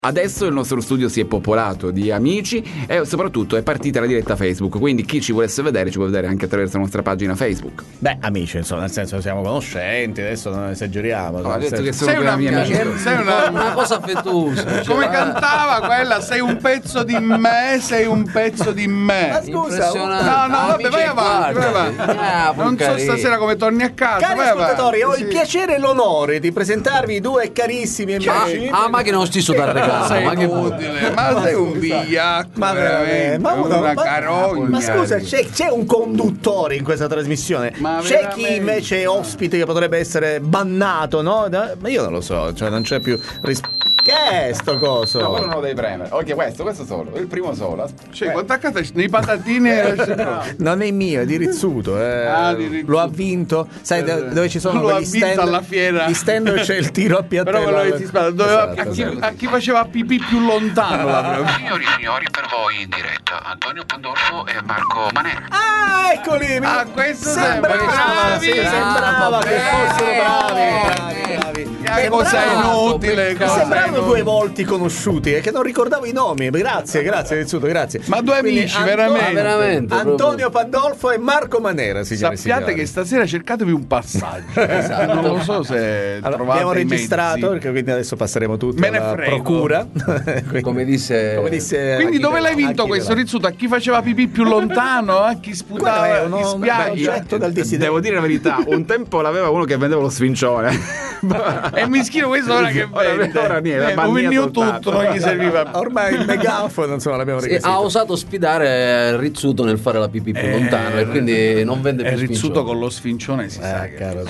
Adesso il nostro studio si è popolato di amici e soprattutto è partita la diretta Facebook, quindi chi ci volesse vedere ci può vedere anche attraverso la nostra pagina Facebook. Beh, amici, insomma, nel senso siamo conoscenti, adesso non esageriamo. No, ha detto che sei una mia amica, sei una cosa affettuosa. Come cantava quella, sei un pezzo di me, sei un pezzo di me. Ma scusa, No, vabbè, vai avanti. Non so stasera come torni a casa. Cari ascoltatori, ho il piacere e l'onore di presentarvi due carissimi amici. Ma che non sti sudare le Sei ma che inutile, ma sei un vigliacco, Ma veramente, una carogna. Ma scusa, c'è un conduttore in questa trasmissione. Ma c'è chi veramente? invece è ospite che potrebbe essere bannato, no? Ma io non lo so, cioè non c'è più Che è sto coso? No, quello non lo devi premere. Ok, questo solo, il primo solo. Cioè, quanto accade nei patatine? Non è mio, è di Rizzuto. Di Rizzuto. Lo ha vinto. Sai dove ci sono Lo ha quegli vinto stand alla fiera. Gli stand dove c'è il tiro a piattello. Però quello che si spara, doveva, Esatto. a chi faceva pipì più lontano Signori e signori, per voi in diretta Antonio Pandolfo e Marco Manera. Ah, eccoli! questo sembrava, bravi, sì, sembrava che fossero bravi. Che cosa inutile, cosa Sembravano inutile. due volti conosciuti e che non ricordavo i nomi. Grazie, Rizzuto, grazie. Ma due amici, veramente. veramente Antonio Pandolfo e Marco Manera, signore e Sappiate signori. che stasera cercatevi un passaggio. Non lo so se Allora, trovate abbiamo i registrato mezzi. perché quindi adesso passeremo tutto Me ne alla frego. procura. come disse Quindi dove l'hai vinto Achille questo Lauro. Rizzuto? A chi faceva pipì più lontano? A chi sputava Quello è gli uno spiaggi? oggetto dal desiderio. Devo dire la verità, un tempo l'aveva uno che vendeva lo sfincione. È mischino questo ora che vende. ora niente, Lo vendivo soltanto. tutto, non gli serviva. Ormai il megafono, insomma, l'abbiamo requisito. ha osato sfidare Rizzuto nel fare la pipì più lontano e quindi non vende più È Rizzuto sfincione. con lo sfincione, si sa che Caro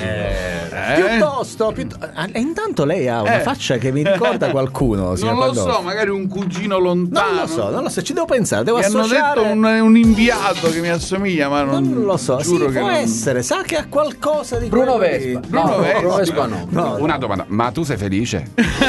eh? intanto lei ha una faccia che mi ricorda qualcuno, signor Non lo Pandolfo. so, magari un cugino lontano. Non lo so, ci devo pensare, devo Mi hanno associare. detto un inviato che mi assomiglia, ma non Non lo so, giuro sì, che può non... essere, sa che ha qualcosa di Bruno quello Vespa. lì. Bruno Vespa. no. Una domanda, ma tu sei felice?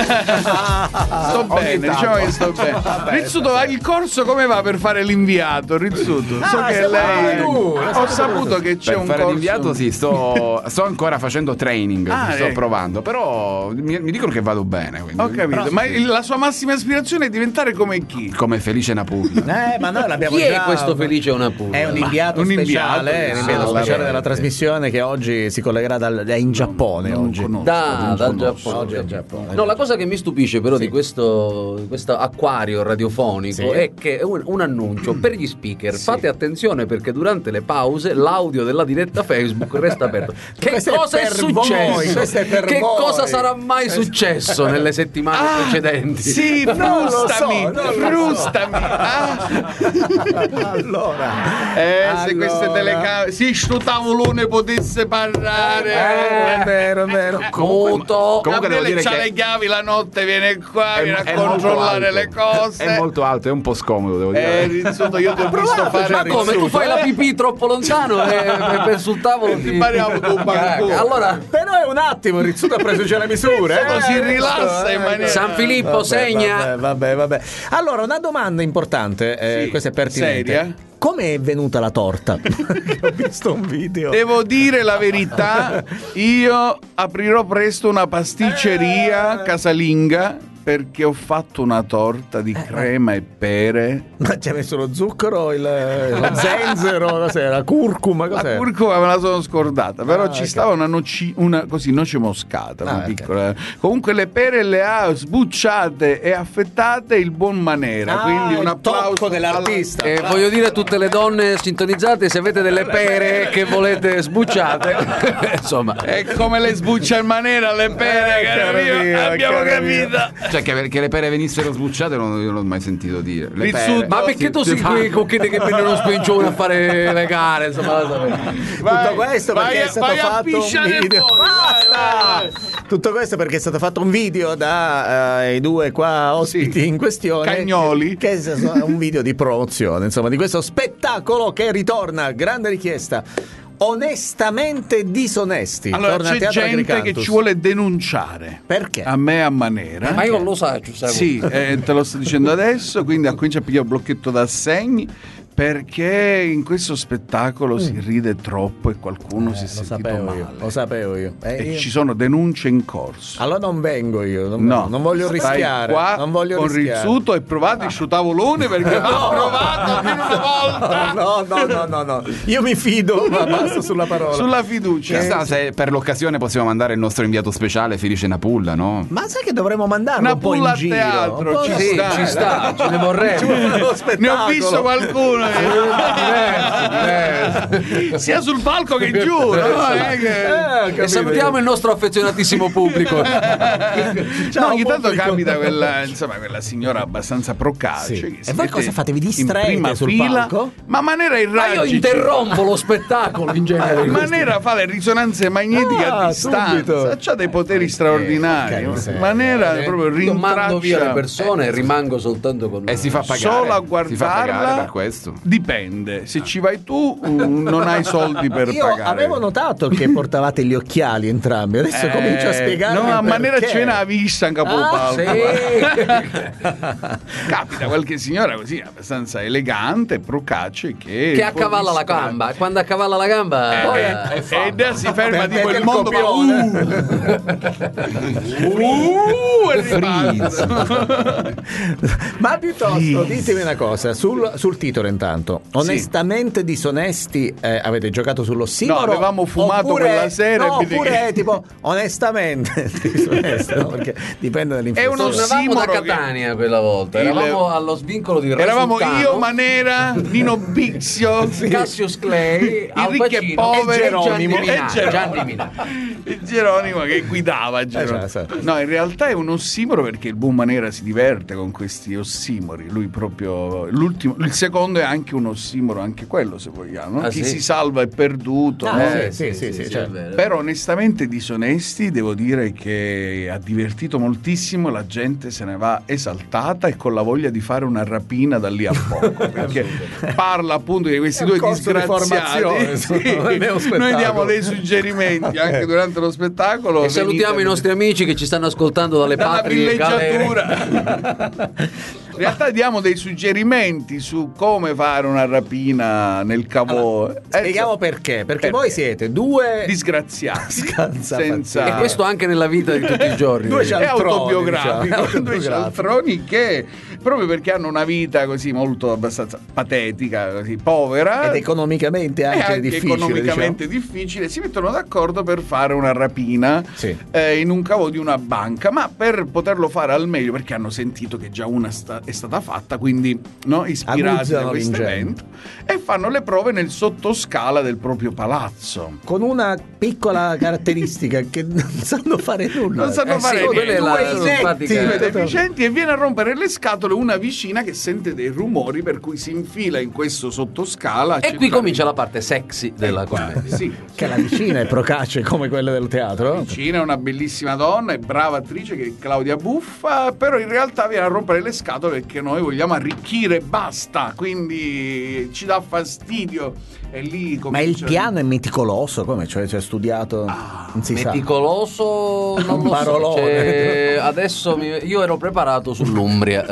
Sto bene, diciamo che sto bene. Rizzuto, il corso come va per fare l'inviato? Rizzuto, so che sei lei. tu, Ho saputo che c'è Per un fare corso. l'inviato sì, sto ancora facendo training, sto ecco. provando, però mi dicono che vado bene. Quindi. Ho capito, ma la sua massima aspirazione è diventare come chi? Come Felice Naputi. Ma noi l'abbiamo Chi già. è questo Felice una pura? È un inviato un speciale, inviato, è un inviato sì, speciale vabbè. della trasmissione che oggi si collegherà è in Giappone oggi. Dal Oggi è il Giappone. Giappone. No, la cosa che mi stupisce però di questo acquario radiofonico Sì. è che è un annuncio per gli speaker. Fate attenzione perché durante le pause l'audio della diretta Facebook resta aperto. Che Questo è cosa è per successo? voi, questo è per che voi. cosa sarà mai successo nelle settimane precedenti? Sì, Non lo so, frustami, non lo so. frustami. Allora, Se queste telecamere, sì, sto tavolone potesse parlare. è vero. Muto. Comunque devo Gabriele dire c'ha che le chiavi la notte, viene qua, viene a molto controllare alto. le cose. È molto alto, è un po' scomodo, devo dire. Rizzuto, io ti ho visto fare. Ma come? Tu fai la pipì troppo lontano e sul tavolo Ti pariamo tu un bancone. Allora, Però è un attimo, Rizzuto ha preso già le misure. Si rilassa in maniera. San Filippo segna. Vabbè. Allora, una domanda importante, Sì, questa è pertinente. seria? Come è venuta la torta? Ho visto un video. Devo dire la verità, io aprirò presto una pasticceria casalinga perché ho fatto una torta di crema e pere. Ma ci hai messo lo zucchero, lo zenzero, cos'era? La curcuma, La cos'era? curcuma me la sono scordata, però ci ok. stava una noce moscata, una ok. piccola. Comunque le pere le ha sbucciate e affettate il buon Manera, quindi un il applauso tocco dell'artista. voglio dire a tutte le donne sintonizzate, se avete delle pere che volete sbucciate, insomma. È come le sbuccia il Manera le pere, caro caro mio, mio, abbiamo caro mio. capito. Cioè che le pere venissero sbucciate io non l'ho mai sentito dire. Le Rizzuto. pere. Ma perché tu sei qui con chi che prendono spincione a fare le gare, insomma, Tutto questo perché è stato fatto un video. Basta! Tutto questo perché è stato fatto un video dai due qua ospiti in questione. Cagnoli. Che è un video di promozione, insomma, di questo spettacolo che ritorna, grande richiesta. Onestamente disonesti. Allora Torna a c'è Teatro gente che Agricantus. ci vuole denunciare. Perché? A me e a Manera. Ma io non lo so, Sì, te lo sto dicendo adesso, quindi comincia a pigliare un blocchetto d'assegni Perché in questo spettacolo si ride troppo e qualcuno si è sentito male. Lo sapevo io. E ci sono denunce in corso. Allora non vengo io, non voglio rischiare. Qua non voglio con rischiare. Rizzuto e provate su tavolone perché l'ho provato almeno una volta. No. Io mi fido, ma basta sulla parola. Sulla fiducia. Chissà se per l'occasione possiamo mandare il nostro inviato speciale Felice Napulla, no? Ma sai che dovremmo mandarlo un po' in Napulla a giro? teatro, ci Sì, ci sta, ce ne vorremmo. Ne ho visto qualcuno sia sul palco che giù, no? E salutiamo il nostro affezionatissimo pubblico. No, ogni tanto capita quella signora abbastanza procace. Sì. Che si E voi mette cosa fate? Vi in distraete prima sul fila, palco? ma a maniera Ma io irragica. interrompo lo spettacolo in genere. In maniera fa le risonanze magnetiche a distanza. C'ha dei poteri straordinari. In maniera proprio Io mando via le rintraccia. persone e rimango soltanto con E si fa pagare. Solo a Si fa pagare guardarla per questo. dipende. Se ci vai tu non hai soldi per Io pagare. avevo notato che portavate gli occhiali entrambi. Adesso comincio a spiegare. No, a maniera ce n'ha vista in capo al palco. Sì. Capita qualche signora così abbastanza elegante, procace che accavalla la gamba. Quando accavalla la gamba e si ferma tipo Perde il il mondo e riparte. Ma piuttosto ditemi una cosa sul titolo intanto. Onestamente disonesti, avete giocato sull'ossimoro? No, avevamo fumato oppure, quella sera. no, oppure tipo onestamente disonesto, no? Perché dipende dall'inflessione. Tornavamo da Catania quella volta. Eravamo allo svincolo di Re Eravamo Sultano, io, Manera, Nino Bixio, Cassius Clay, Al ricchi e Pacino poveri, e Geronimo. e Gianni Minà. e Geronimo che guidava Geronimo. Esatto. No, in realtà è un ossimoro perché il buon Manera si diverte con questi ossimori. Lui proprio il secondo è anche un ossimoro, anche quello se vogliamo, no? Chi sì? si salva è perduto, no? Sì, cioè, è vero. Però onestamente disonesti devo dire che ha divertito moltissimo, la gente se ne va esaltata e con la voglia di fare una rapina da lì a poco perché parla appunto di questi due corso di formazione, disgraziati. Noi diamo dei suggerimenti anche durante lo spettacolo E salutiamo i nostri amici che ci stanno ascoltando dalle dalla patrie galere. villeggiatura. In realtà diamo dei suggerimenti su come fare una rapina nel cavò. Spieghiamo perché. Perché voi siete due disgraziati Scansafatti. senza E questo anche nella vita di tutti i giorni. Due è cialtroni, autobiografico, diciamo. due cialtroni che proprio perché hanno una vita così molto abbastanza patetica, così povera ed economicamente anche difficile, economicamente difficile, si mettono d'accordo per fare una rapina Sì. in un cavo di una banca, ma per poterlo fare al meglio perché hanno sentito che già una è stata fatta, quindi no, ispirati Aguzzano da questo l'ingegno. evento, e fanno le prove nel sottoscala del proprio palazzo. con una piccola caratteristica che non sanno fare nulla. Non sanno fare sì, quella è niente. la Due inetti. simpatica. Due deficienti, e viene a rompere le scatole una vicina che sente dei rumori, per cui si infila in questo sottoscala. E qui comincia la parte sexy della commedia. Sì. Che la vicina è procace come quella del teatro. Vicina è una bellissima donna e brava attrice che è Claudia Buffa, però in realtà viene a rompere le scatole perché noi vogliamo arricchire, basta, quindi ci dà fastidio. E lì Ma il piano è meticoloso, come? Cioè studiato? Non si sa. Meticoloso, non Un lo so. parolone. Adesso io ero preparato sull'Umbria.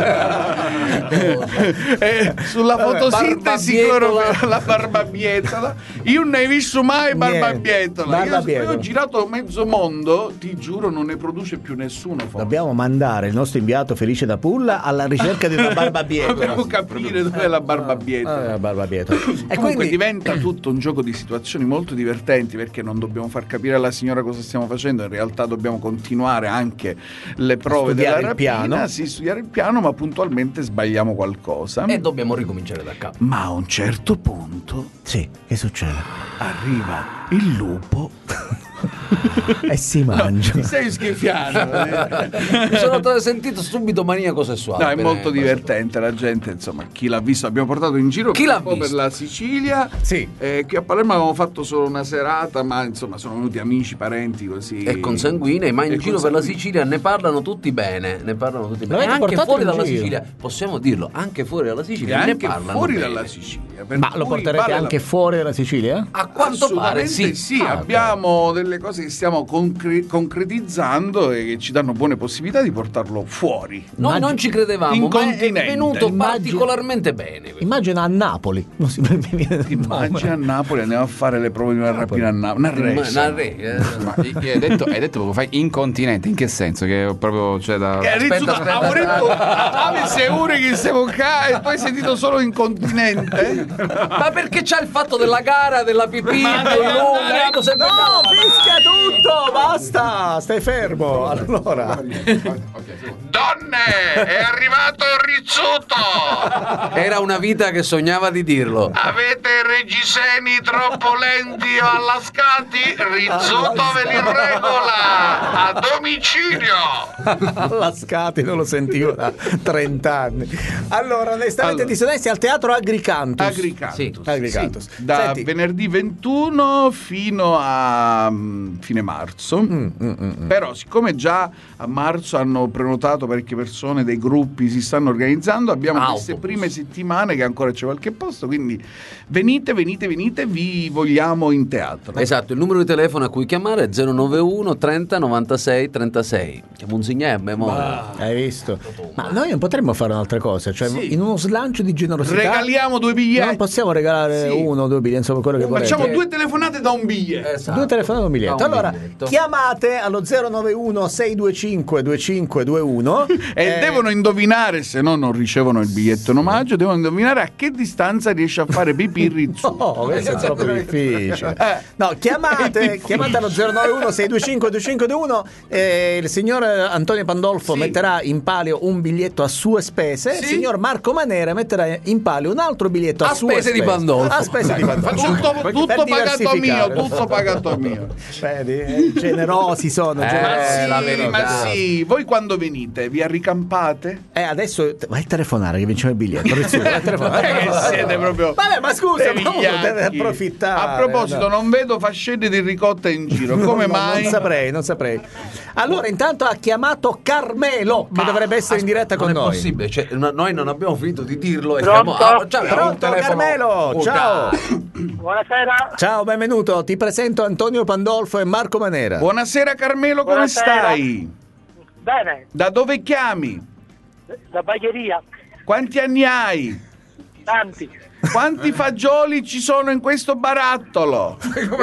Sulla fotosintesi Barbabietola. la barbabietola. Io non hai visto mai barbabietola. Barbabietola. Io ho girato mezzo mondo, ti giuro, non ne produce più nessuno. Forse. Dobbiamo mandare il nostro inviato Felice da Pulla alla ricerca di una barbabietola. Dobbiamo capire dov'è la barbabietola. La barbabietola. E Comunque quindi diventa tutto un gioco di situazioni molto divertenti, perché non dobbiamo far capire alla signora cosa stiamo facendo, in realtà dobbiamo continuare anche le prove Studiare della il piano. rapina, sì, studiare il piano, ma puntualmente sbagliamo qualcosa. E dobbiamo ricominciare da capo. Ma a un certo punto sì, che succede? arriva il lupo E si mangia. Ti stai schiffiando. Mi sono sentito subito maniaco sessuale. No, è molto divertente, la gente, insomma, chi l'ha visto, abbiamo portato in giro Chi l'ha un po' per visto? la Sicilia. Sì. Qui a Palermo avevamo fatto solo una serata, ma insomma sono venuti amici, parenti così. E consanguinei, ma in E giro per la consanguinei. Sicilia ne parlano tutti bene. Ne parlano tutti bene. E L'avete anche portato fuori in dalla giro? Sicilia, possiamo dirlo, anche fuori dalla E Sicilia ne anche parlano fuori bene. dalla Sicilia. Per Ma lo cui porterete vale anche fuori dalla Sicilia? A quanto pare Assolutamente sì. Abbiamo delle cose che stiamo concretizzando e che ci danno buone possibilità di portarlo fuori. Noi non ci credevamo, In ma è continente. venuto particolarmente bene. Immagina a Napoli. Non si mi viene il nome. Immagina a Napoli, andiamo a fare le prove di una rapina a Napoli. Ma hai detto poco fa incontinente, in che senso? Che proprio c'è da... Sei uno che siamo qua e tu hai sentito solo incontinente? Ma perché c'è il fatto della gara, della pipì, No, fischia tutto, basta, stai fermo. Allora, Donne, è arrivato il rizzuto! Era una vita che sognava di dirlo. Avete i reggiseni troppo lenti o allascati? Rizzuto ve li regola a domicilio! Lascati, non lo sentivo da 30 anni. Allora, onestamente disonesti al teatro Agricantus. Agricantus. Da Senti. venerdì 21 fino a fine marzo. Però siccome già a marzo hanno prenotato parecchie persone, dei gruppi si stanno organizzando, abbiamo queste prime settimane che ancora c'è qualche posto, quindi venite, vi vogliamo in teatro. Esatto, il numero di telefono a cui chiamare è 091 30 96 36. Che Monsignè, memoria. Hai visto? Ma noi non potremmo fare un'altra cosa, cioè Sì. in uno slancio di generosità Regaliamo 2 biglietti. non possiamo regalare Sì. 1 o 2 biglietti, insomma quello che volete. Facciamo 2 telefonate da un biglietto. Esatto. 2 telefonate e un biglietto. Da un Allora, biglietto. chiamate allo 091 625 2521 E devono indovinare, se no non ricevono il biglietto in omaggio, devono indovinare a che distanza riesce a fare pipì il rizzuto. Oh, questo è troppo difficile. No, chiamate allo 091 625 2521 il signor Antonio Pandolfo metterà in palio un biglietto a sue spese, il signor Marco Manera metterà in palio un altro biglietto a sue spese di Pandolfo. A spese di Pandolfo. Tutto Per pagato diversificare. mio, tutto pagato mio. Vedi, generosi sono. generosi. la verità. Ma sì, voi quando venite? Vi arricampate? Adesso vai a telefonare che vinciamo il biglietto. Vai a telefonare. Che siete proprio Vabbè, ma scusa, dei ma uno vigliacchi. deve approfittare. A proposito, non vedo fascette di ricotta in giro. Come No, mai? Non saprei. Allora, intanto ha chiamato Carmelo, che dovrebbe essere in diretta con Non è noi. possibile, cioè, noi non abbiamo finito di dirlo e Pronto? Pronto, Carmelo? Ciao. Buonasera. Ciao, benvenuto. Ti presento Antonio Pandolfo e Marco Manera. Buonasera Carmelo, come Buonasera. stai? Bene, Da dove chiami? da Bagheria. Quanti anni hai? Tanti. Quanti fagioli ci sono in questo barattolo?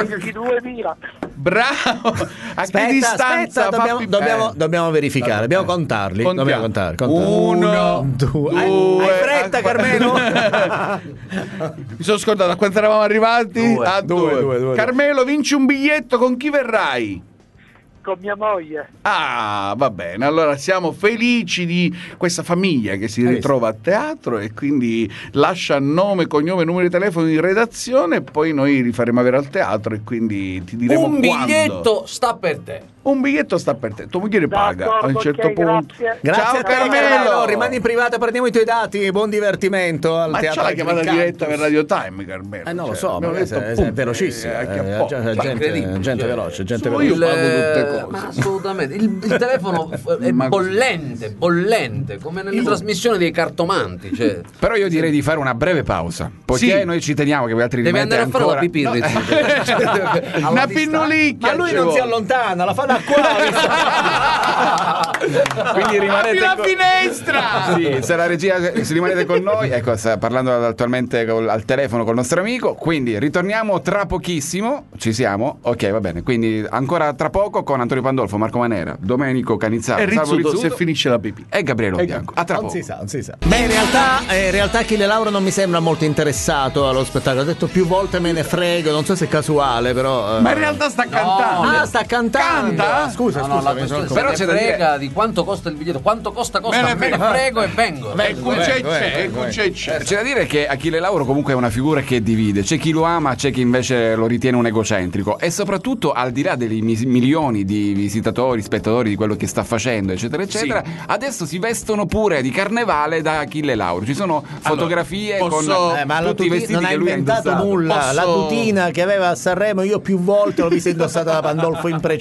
22.000. Bravo! A che distanza fa pipì? dobbiamo verificare, dobbiamo contarli. Contiamo. Dobbiamo contare. 1, due. 2. Hai fretta, Carmelo? Mi sono scordato a quanto eravamo arrivati? Due. A Due. 2. Carmelo, vinci un biglietto, con chi verrai? Con mia moglie. Ah, va bene, allora siamo felici di questa famiglia che si ritrova a teatro e quindi lascia nome, cognome, numero di telefono di redazione e poi noi li faremo avere al teatro e quindi ti diremo Un quando. biglietto sta per te. Un biglietto sta per te, tua moglie paga a un certo ok, punto. grazie. Grazie Ciao a te, Carmelo. rimani in privato, prendiamo i tuoi dati. Buon divertimento al Ma c'è teatro la chiamata Agricantus. diretta per Radio Time, Carmelo. Non lo Cioè, so, abbiamo ma detto, è pum, velocissimo. incredibile, Gente cioè, veloce, gente io veloce. pago tutte cose. Ma assolutamente. Il telefono è Ma- bollente, come nelle trasmissioni dei cartomanti. Cioè. Però io direi di fare una breve pausa, poiché Sì. noi ci teniamo che voi altri Devi rimette andare a fare la ancora... pipì il rizzuto. Una pinnolicchia. Ma lui ci non si vuole. allontana, la fa da qua. Quindi rimanete Apri la finestra! Sì, se la regia, se rimanete con noi, ecco, sta parlando attualmente al telefono col nostro amico, quindi ritorniamo tra pochissimo, ci siamo? Ok, va bene, quindi ancora tra poco con Antonio Pandolfo, Marco Manera, Domenico Canizzaro, E Salvo Rizzuto, Rizzuto se finisce la pipì. e Gabriele Bianco. A tra Non poco. si sa, non si sa. Beh, in realtà Achille Lauro non mi sembra molto interessato allo spettacolo. Ha detto più volte me ne frego, non so se è casuale, però. Ma in realtà sta cantando. Ah, sta cantando. Canta? Scusa, No, la mi sono questione Però però c'è c'è da dire- frega di quanto costa il biglietto, quanto costa, Me me ne ne frego e vengo. C'è. C'è da dire che Achille Lauro comunque è una figura che divide, c'è chi lo ama, c'è chi invece lo ritiene un egocentrico e soprattutto al di là dei milioni di visitatori, spettatori di quello che sta facendo eccetera eccetera, adesso si vestono pure di carnevale da Achille Lauro, ci sono fotografie posso- con ma la tutti i vestiti non ha che lui ha inventato indossato. nulla. Posso- La tutina che aveva a Sanremo io più volte l'ho vista indossata da Pandolfo in precedenza.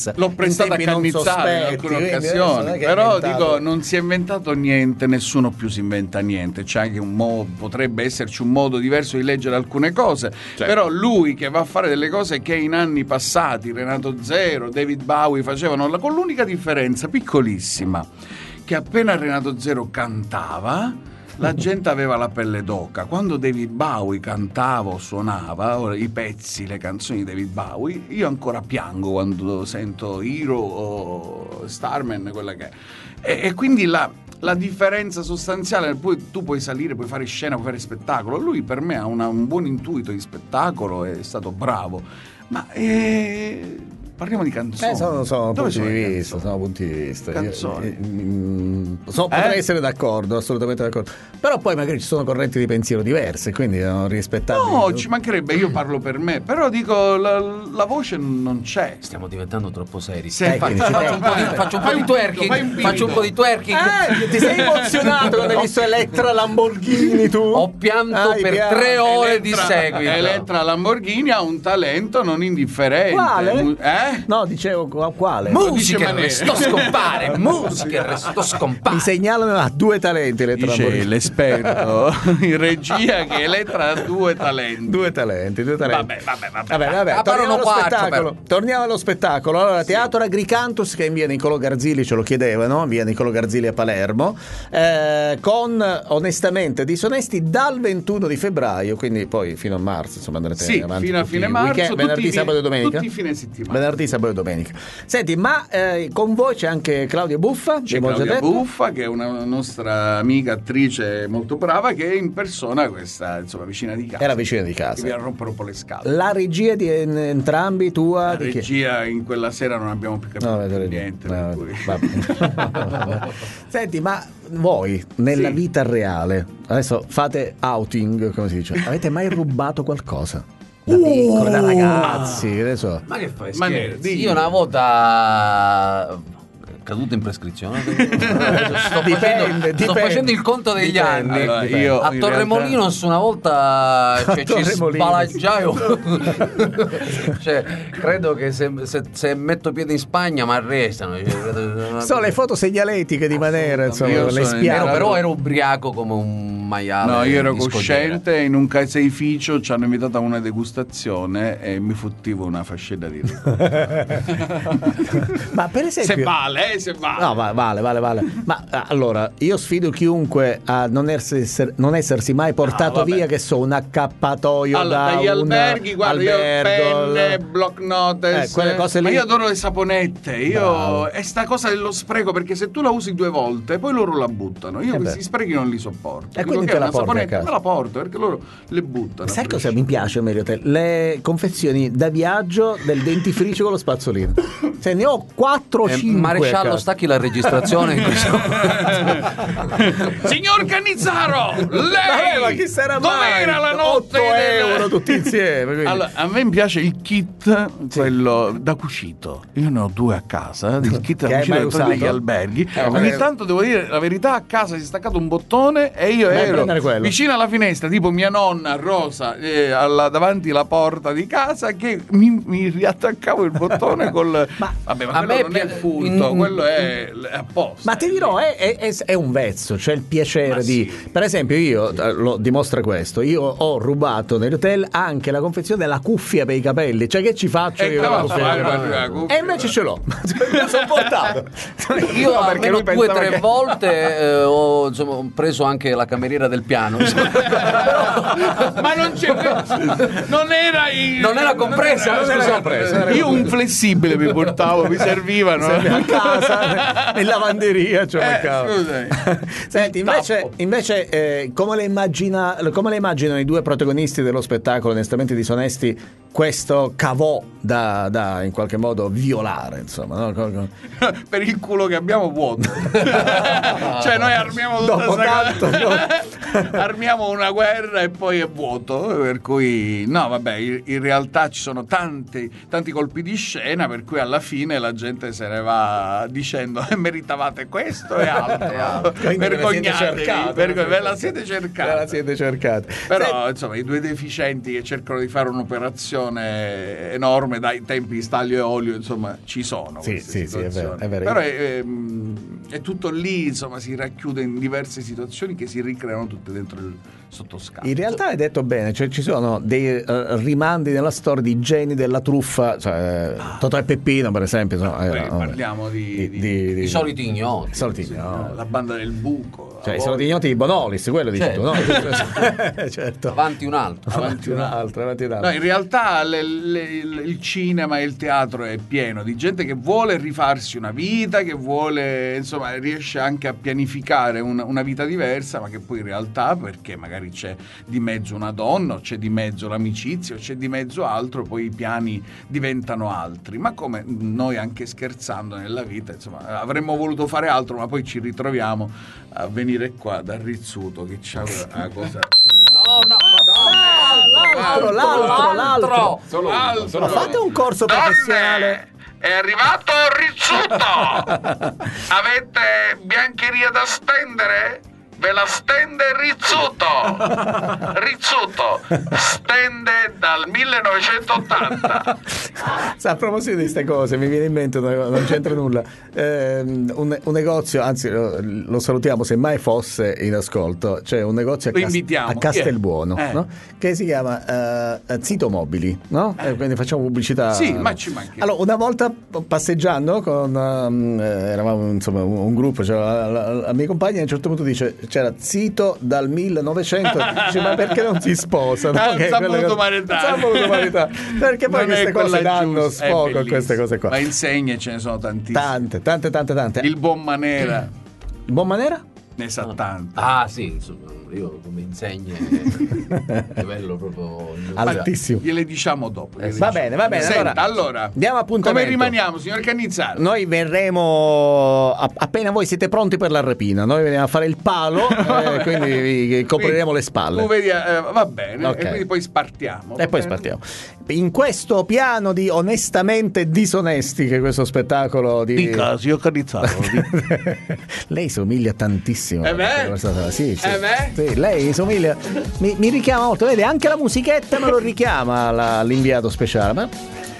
presenza. L'ho prestato a tempi non cannizzare in sospetti, alcune quindi adesso occasioni, non è che però è inventato. dico, non si è inventato niente, nessuno più si inventa niente, c'è anche potrebbe esserci un modo diverso di leggere alcune cose, però lui che va a fare delle cose che in anni passati Renato Zero, David Bowie facevano, con l'unica differenza piccolissima, che appena Renato Zero cantava la gente aveva la pelle d'oca. Quando David Bowie cantava o suonava i pezzi, le canzoni di David Bowie, io ancora piango quando sento Hero o Starman, quella che è. E quindi la differenza sostanziale, poi tu puoi salire, puoi fare scena, puoi fare spettacolo. Lui per me ha un buon intuito di spettacolo, è stato bravo, ma parliamo di canzoni. Sono Dove punti di le vista, sono punti di vista. Canzoni. Potrei essere d'accordo, assolutamente d'accordo. Però poi magari ci sono correnti di pensiero diverse, quindi non rispettabili. No, ci mancherebbe, io parlo per me, però dico la voce non c'è. Stiamo diventando troppo seri. Tecnici, Faccio un po' di twerking. Faccio un po' di twerking. Ti sei emozionato quando hai visto Elettra Lamborghini tu? Ho pianto per 3 ore di seguito. Elettra Lamborghini ha un talento non indifferente. Quale? No, dicevo quale? Musica restò scompare. Musica restò scompare. Mi segnalano a 2 talenti Elettra Dice Lamborghini. l'esperto in regia che Elettra ha 2 talenti. 2 talenti. Vabbè. Torniamo allo spettacolo. Torniamo allo spettacolo. Allora, Teatro Agricantus, che è in via Niccolò Garzili, ce lo chiedevano, via Niccolò Garzili a Palermo, con Onestamente Disonesti dal 21 di febbraio, quindi poi fino a marzo, insomma andrete avanti fino a tutti fine i marzo, weekend, venerdì, sabato e domenica. tutti i fine settimana. Venerdì, sabato e domenica. Senti, ma con voi c'è anche Claudia Buffa, C'è abbiamo già Claudia detto. Buffa, che è una nostra amica attrice molto brava, che in persona questa, insomma, vicina di casa. Era vicina di Che viene casa. a rompere un po' le scale. La regia di entrambi, tua? La di chi? regia in quella sera non abbiamo più capito niente. per cui- vabbè. Senti, ma voi nella Sì. vita reale, adesso fate outing, come si dice, avete mai rubato qualcosa? Da piccoli, da ragazzi, adesso. Ma che fai? Ma Scherzi? digli. Io una volta caduto in prescrizione. Sto facendo il conto degli Dipende. anni. Allora, io A in Torremolinos una volta ci Torremolinos. sbalaggiaio. Cioè, credo che se metto piede in Spagna mi arrestano. Sono le foto segnaletiche di Manera, insomma, Io le sono spiano. Però ero ubriaco come un maiale. No, io ero di scogliera. cosciente, in un caseificio ci hanno invitato a una degustazione e mi fottivo una fascetta di riso. Ma per esempio, Se vale, se vale. no, vale. Ma allora, io sfido chiunque a non essersi mai portato vabbè. via, che so, un accappatoio Allora, da dagli un alberghi, guarda, io albergo, penne, block notes, quelle cose ma lì. io adoro le saponette, è sta cosa dello spreco, perché se tu la usi 2 volte poi loro la buttano, io beh. questi sprechi non li sopporto. E Dico quindi che te è la una porti a saponetta, casa? me la porto perché loro le buttano. Sai cosa mi piace meglio te? Le confezioni da viaggio del dentifricio con lo spazzolino. Se ne ho 4 o 5. Maresciallo, stacchi la registrazione in questo Signor Cannizzaro, lei Vabbè, ma chi sarà mai? dov'era la notte 8 euro tutti insieme. quindi. Allora, a me piace il kit, quello da cucito. Io ne ho 2 a casa, il kit Che da hai mai cucito degli usato? alberghi. Vabbè. Ogni tanto devo dire la verità, a casa si è staccato un bottone e io Vai a ero prendere quello. vicino alla finestra, tipo mia nonna Rosa, davanti alla porta di casa, che mi riattaccavo il bottone col. Vabbè, ma a quello me non è pi- furto, quello è apposta. Ma ti dirò, è un vezzo, c'è il piacere Ma di. sì. Per esempio, io lo dimostra questo. Io ho rubato negli hotel anche la confezione della cuffia per i capelli. Cioè, che ci faccio io? cosa con la cuffia fai, per i capelli? la cuffia? E invece ce l'ho. Me lo sono portato. Io No, perché almeno lui pensava 2 o 3 che- volte ho preso anche la cameriera del piano. Ma non c'è non era il Non era compresa, Non era scusate. compresa. Io un flessibile mi portavo, mi servivano. a casa, in lavanderia, cioè mancava. scusami. Senti, invece come le immaginano i 2 protagonisti dello spettacolo Onestamente Disonesti questo cavò da in qualche modo violare, insomma, no? Per il culo che abbiamo vuoto. Cioè noi armiamo tutta Dopo sta tanto, cosa. armiamo una guerra e poi è vuoto, per cui no, vabbè, in realtà ci sono tanti colpi di scena, per cui alla fine la gente se ne va dicendo meritavate questo e altro. Vergognatevi, ve la siete cercati. Però insomma i due deficienti che cercano di fare un'operazione enorme dai tempi di Stanlio e Olio, insomma, ci sono. Sì, è vero. Però è tutto lì, insomma, si racchiude in diverse situazioni che si ricreano tutte dentro il sottoscala. In realtà hai detto bene, cioè ci sono dei rimandi nella storia di geni della truffa, cioè Totò e Peppino per esempio. Parliamo di soliti ignoti. La banda del buco. Cioè i soliti ignoti di Bonolis, quello dici tu, no? Certo. Avanti un altro. No, in realtà il cinema e il teatro è pieno di gente che vuole rifarsi una vita, che vuole, insomma, riesce anche a pianificare una vita diversa, ma che poi in realtà, perché magari c'è di mezzo una donna, o c'è di mezzo l'amicizia, o c'è di mezzo altro, poi i piani diventano altri. Ma come noi, anche scherzando nella vita, insomma, avremmo voluto fare altro, ma poi ci ritroviamo a venire qua da Rizzuto che c'ha una cosa. L'altro. Fate un corso professionale. È arrivato Rizzuto! Avete biancheria da stendere? Ve la stende Rizzuto stende dal 1980. A proposito di queste cose mi viene in mente, non c'entra nulla, un negozio, anzi lo salutiamo se mai fosse in ascolto, c'è un negozio a Castelbuono, no? Che si chiama Zito Mobili, no? Quindi facciamo pubblicità. Sì, ma ci manca. Allora, una volta passeggiando eravamo insomma un gruppo, c'era la mia compagna, a un certo punto dice c'era Zito dal 1900, dice, ma perché non si sposa? No? Non sa voluto maritare, perché poi queste cose danno sfogo a queste cose qua. Ma insegne ce ne sono tantissime, tante. Il buon Manera ne sa tanto. Sì, insomma, io come insegne livello proprio altissimo. Gliele diciamo dopo. Va bene. Senta, allora diamo appuntamento. Come rimaniamo, signor Cannizzaro? Noi verremo appena voi siete pronti per la rapina. Noi veniamo a fare il palo, quindi vi copriremo le spalle. Tu vedi, va bene, okay. E quindi poi spartiamo. In questo piano di onestamente disonesti, che è questo spettacolo di... Dica, signor Cannizzaro. Lei somiglia tantissimo. Sì. Sì, lei somiglia, mi richiama molto, vede, anche la musichetta me lo richiama l'inviato speciale, ma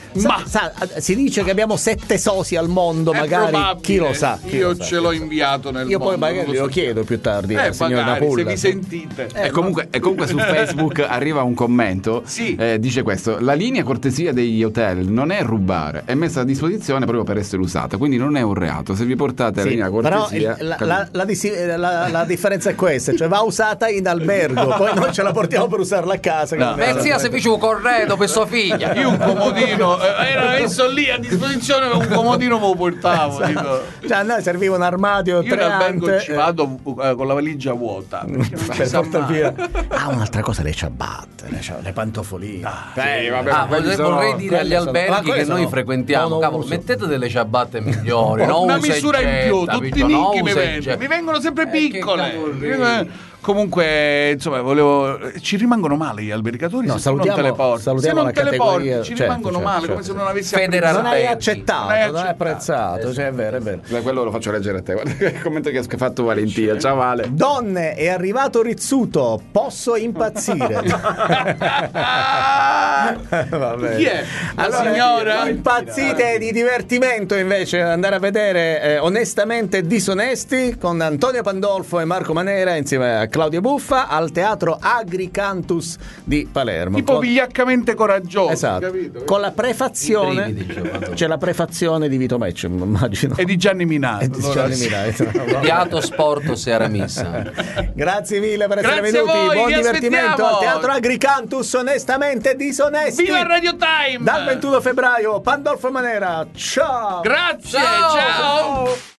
si dice che abbiamo 7 soci al mondo, magari probabile. Chi lo sa. Io ce l'ho inviato nel mondo. Io poi magari lo chiedo più tardi al signor Napulla. Se vi sentite. E comunque su Facebook arriva un commento, dice questo: la linea cortesia degli hotel non è rubare, è messa a disposizione proprio per essere usata, quindi non è un reato. Se vi portate la linea cortesia, però la differenza è questa, cioè va usata in albergo, poi noi ce la portiamo per usarla a casa. Zia se fece un corredo per sua figlia. Io un comodino era messo lì a disposizione, un comodino me lo portavo. Cioè, a noi serviva un armadio. Io in albergo ci vado con la valigia vuota per portare via. Un'altra cosa, le ciabatte, le pantofoline. Vorrei dire agli alberghi che noi frequentiamo, cavolo, mettete delle ciabatte migliori, una misura in più, tutti i nicchi mi vengono sempre piccole. Comunque, insomma, ci rimangono male gli albergatori se tu non te le porti. Se non te le porti, ci rimangono male, come se non avessi non hai accettato, non hai apprezzato, cioè è vero. Quello lo faccio leggere a te. Guarda il commento che ha fatto Valentina. Ciao Vale. Donne, è arrivato Rizzuto, posso impazzire. Vabbè. Chi è? La signora? Impazzite di divertimento invece, andare a vedere Onestamente Disonesti con Antonio Pandolfo e Marco Manera insieme a Claudio Buffa al Teatro Agricantus di Palermo. Tipo vigliaccamente coraggioso. Esatto. Capito? Con la prefazione, c'è la prefazione di Vito Mecce, immagino. E di Gianni Minato. Beato Sporto Sera Missa. Grazie mille per essere venuti. Buon divertimento al Teatro Agricantus, Onestamente Disonesti. Viva Radio Time! Dal 21 febbraio, Pandolfo Manera. Ciao! Grazie, ciao.